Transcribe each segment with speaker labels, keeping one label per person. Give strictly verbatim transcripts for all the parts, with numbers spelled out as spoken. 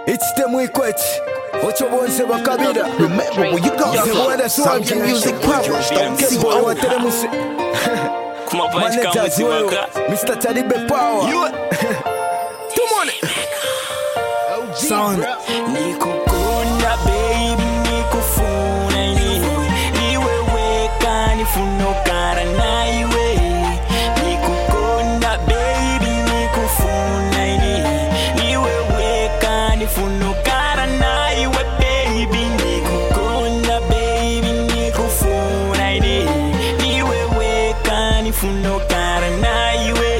Speaker 1: It's them we quit. What you want to say about Kabila?
Speaker 2: Remember where you come
Speaker 1: Say what that's
Speaker 2: from.
Speaker 1: wrong.
Speaker 2: Sambian Music Powers. Don't
Speaker 1: Get
Speaker 2: see
Speaker 1: boy,
Speaker 2: over.
Speaker 1: what tell them say?
Speaker 3: Come up and come with you, Maka.
Speaker 1: Mister Tadibe Power.
Speaker 2: You
Speaker 1: Come on. Sound.
Speaker 3: Nikukunda baby, nikufuna ni niwe weka nifunokara na iwe. Nikukunda baby, nikufuna ni niwe weka nifunokara na iwe baby. Nikukunda baby, nikufuna ni niwe weka nifunokara na iwe.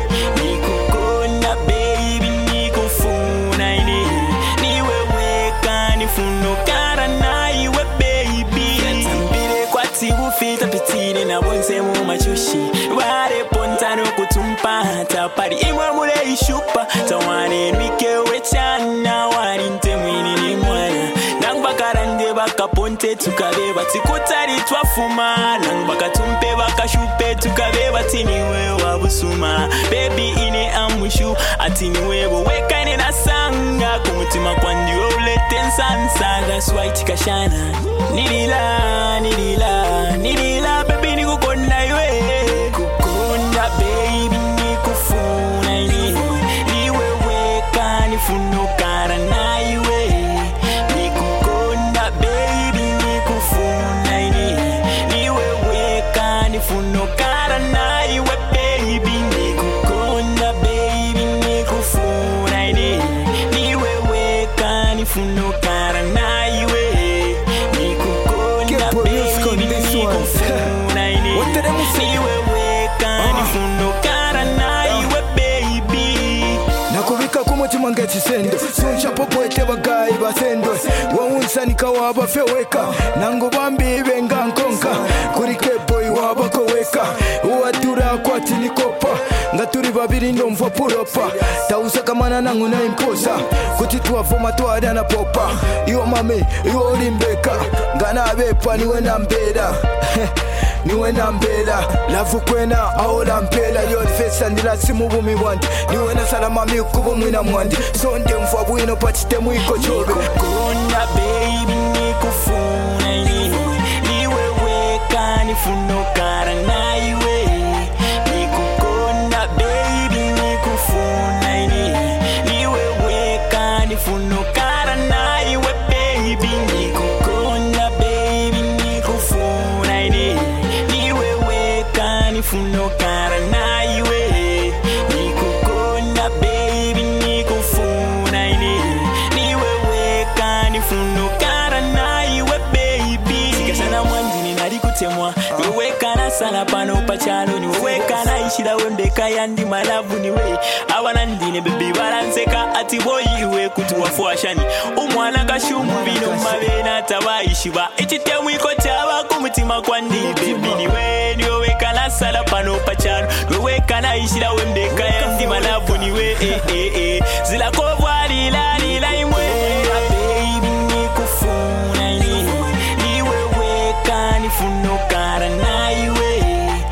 Speaker 3: Nikukunda baby, nikufuna ni niwe weka nifunokara na iwe baby. Tambire kwati ufita pitine na bonse mu machushi bare pontano kutumpa tapari imwe mure ishupa tawane nwikewe chana warinte mwini ni mwana nangbakarande bakaponte tukabe bati kutari twafuma nangbakatumpe bakashupe tukabe bati niwe wabusuma baby ine amushu ati niwe weka ni nasanga kumutima kwandi ulete nsansaga swaiti kashana nilila nilila nilila baby nikukunda iwe kukunda baby nikufuna ini niwe weka nifunokara na iwe nikukunda baby nikufuna ini niwe weka nifunokara na iwe baby nikukunda baby nikufuna ini niwe weka nifunokara na iwe nikukunda baby nikufuna ini niwe weka nifunokara na iwe baby.
Speaker 1: Nakubika kumutima ngechisendo suncha popoete bagayi basendo wawunsanika wabafeweka nango bambi benga nkonka kuri keboy wabakoweka uwatura kwati nikopa ngaturi babiri ndomva puropa tausa kamana nangu na imposa kuti tuwavoma twada na popa iwo mame iwo limbeka ngana bepa niwe nambeda niwe nambela lavu kwena aola mpela yolfesa ndila simu bumi wandi niwe na salama mikubu mwina mwandi sonde mfwa bwino pachite mwiko chobe
Speaker 3: Nikukunda baby nikufuna ini niwe weka nifunokara na iwe. Nikukunda baby nikufuna ini niwe weka nifunokara na iwe baby. Nikukunda baby nikufuna ini niwe weka nifunokara na iwe. Nikukunda baby nikufuna ini niwe weka nifunokara na iwe baby. Sikashana mwanjini nari kutemwa niwe weka na sana pano pachano niwe weka na ishira wembeka yandi malavu niwe abana ndine baby baranseka ati boy iwe kutuwafuashani umwana gashumbino mabena tabayishiba ekitemu iko cyaba kumutima kwandi baby niwe niwe weka na sala pano pachano niwe weka na ishira wembeka yandi malavu niwe eh eh eh zila kovwali la la imwe baby nikufuna ini niwe weka nifunokara na iwe.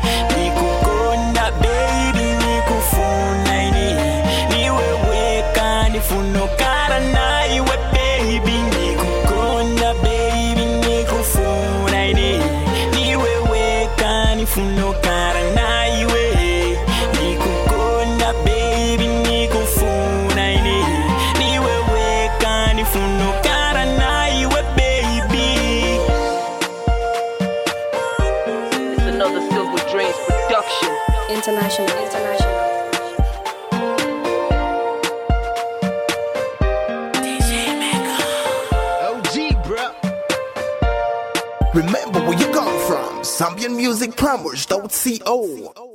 Speaker 3: Nikukunda baby nikufuna ini niwe weka nifunokara na iwe baby. Nikukunda baby nikufuna ini niwe weka nifunokara na iwe. Nikukunda baby nikufuna ini niwe weka nifunokara na iwe baby.
Speaker 4: It's another Silver Dreams production.
Speaker 5: International, international.
Speaker 2: O G, bruh. Remember where you come from. Sambian Music Powers. Don't see O.